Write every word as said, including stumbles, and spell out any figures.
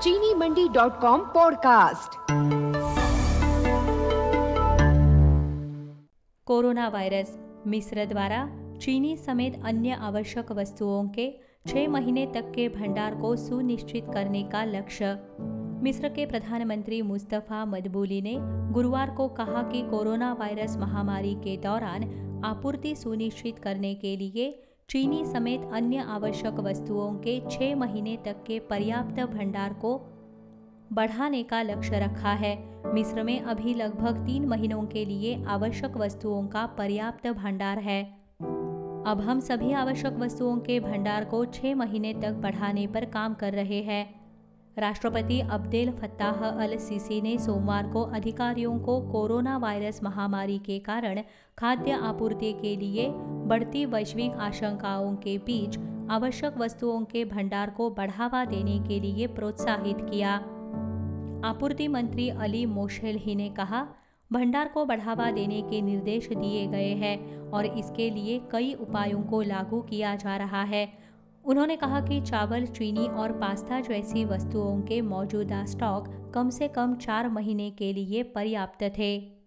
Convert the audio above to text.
चीनी Mandi dot com podcast. Corona virus. मिस्र द्वारा चीनी समेत अन्य आवश्यक वस्तुओं के छह महीने तक के भंडार को सुनिश्चित करने का लक्ष्य। मिस्र के प्रधानमंत्री मुस्तफा मदबूली ने गुरुवार को कहा कि कोरोना वायरस महामारी के दौरान आपूर्ति सुनिश्चित करने के लिए चीनी समेत अन्य आवश्यक वस्तुओं के छह महीने तक के पर्याप्त भंडार को बढ़ाने का लक्ष्य रखा है। मिस्र में अभी लगभग तीन महीनों के लिए आवश्यक वस्तुओं का पर्याप्त भंडार है। अब हम सभी आवश्यक वस्तुओं के भंडार को छह महीने तक बढ़ाने पर काम कर रहे हैं। राष्ट्रपति अब्देल फत्ताह अल सीसी ने सोमवार को अधिकारियों को कोरोना वायरस महामारी के कारण खाद्य आपूर्ति के लिए बढ़ती वैश्विक आशंकाओं के बीच आवश्यक वस्तुओं के भंडार को बढ़ावा देने के लिए प्रोत्साहित किया। आपूर्ति मंत्री अली मोशेल्ही ने कहा, भंडार को बढ़ावा देने के निर्देश दिए गए हैं और इसके लिए कई उपायों को लागू किया जा रहा है। उन्होंने कहा कि चावल, चीनी और पास्ता जैसी वस्तुओं के मौजूदा स्टॉक कम से कम चार महीने के लिए पर्याप्त थे।